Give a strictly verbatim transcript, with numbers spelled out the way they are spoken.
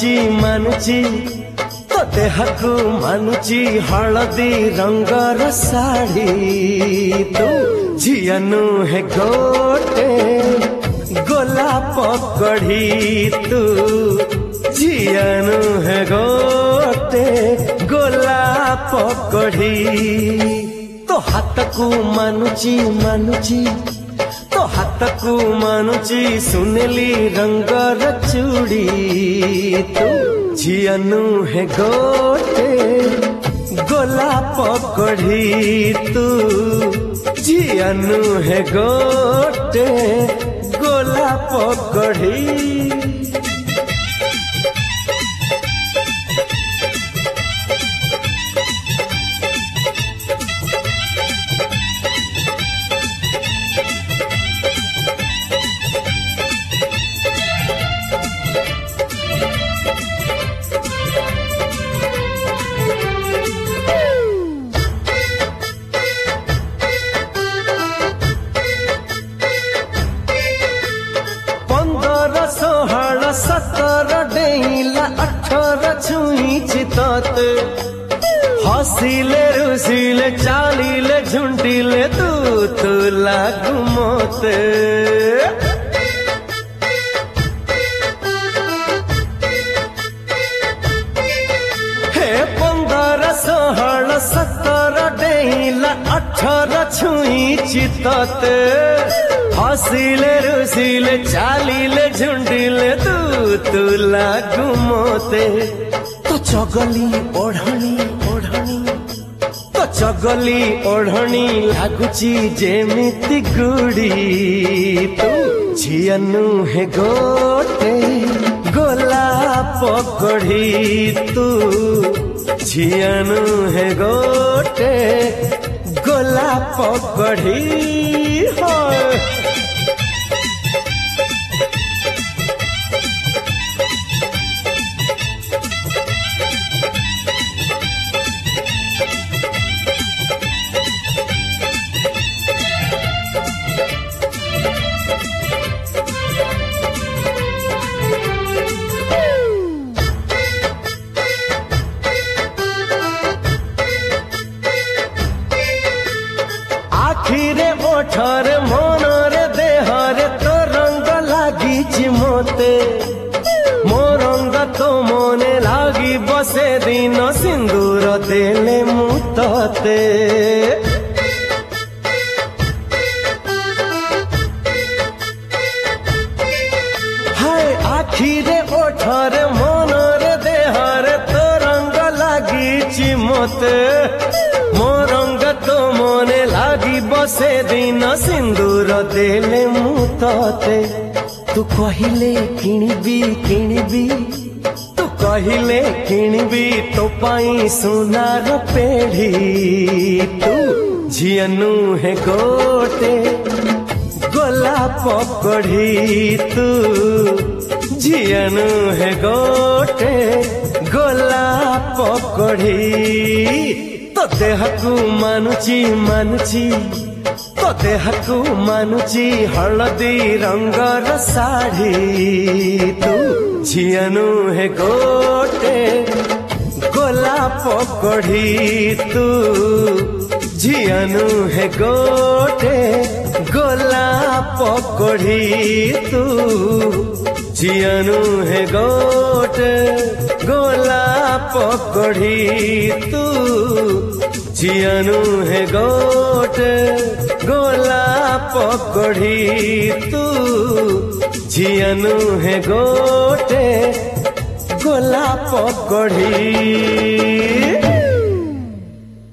ମାନୁची ମାନୁची तो देहकू ମାନୁची हलदी रंगर साड़ी तू झियनु है गोटे गोलाप कढ़ी तू झियनु है गोटे गोलाप कढ़ी तो हाथ को ମାନୁची ମାନୁची तो हाथ को ମାନୁची सुनेली रंगर चूड़ी तू झियनु है गोटे गोलाप कढ़ी तू झियनु है गोटे गोलाप कढ़ी सतर डेला अठर छुईची तते हसीले रुसीले चालीले झुंटीले तू तू लागू मोते हे पंदर सोहल सतर डेला अठर छुईची तते हसीले रुसीले चालीले झुंडीले तू तू लागू मोते तो चगली ओढ़नी ओढ़नी तो चगली ओढ़नी लागुची जेमिति गुड़ी तू झियनु है गोटे गोलाप कढ़ी तू झियनु है गोटे गोलाप कढ़ी हो आखिरे ओठरे मनरे देहरे तो रंग लागी मोते मो रंग तो मने लागी बसे दिन सिंदूर देले मुतते हाय आखिरे ओठरे मनरे देहरे तो रंग लागी मोते मो रंग तो मने लागी बसे दिन सिंदूर देले मुतते तू कहिले किणबी किणबी तू कहिले किणबी तो पाई सुनार पेढ़ी तू झियनु है गोटे गोलाप कढ़ी तू झियनु है गोटे गोलाप कढ़ी तो देहकू ମାନୁची ମାନୁची तो देहकू ମାନୁची हलदी रंगर साड़ी तू झियनु है गोटे गोलाप कढ़ी तू झियनु है गोटे गोलाप कढ़ी तू झियनु है गोटे गोलाप कढ़ी तू झियनु है गोटे गोलाप कढ़ी तू झियनु है गोटे गोलाप कढ़ी।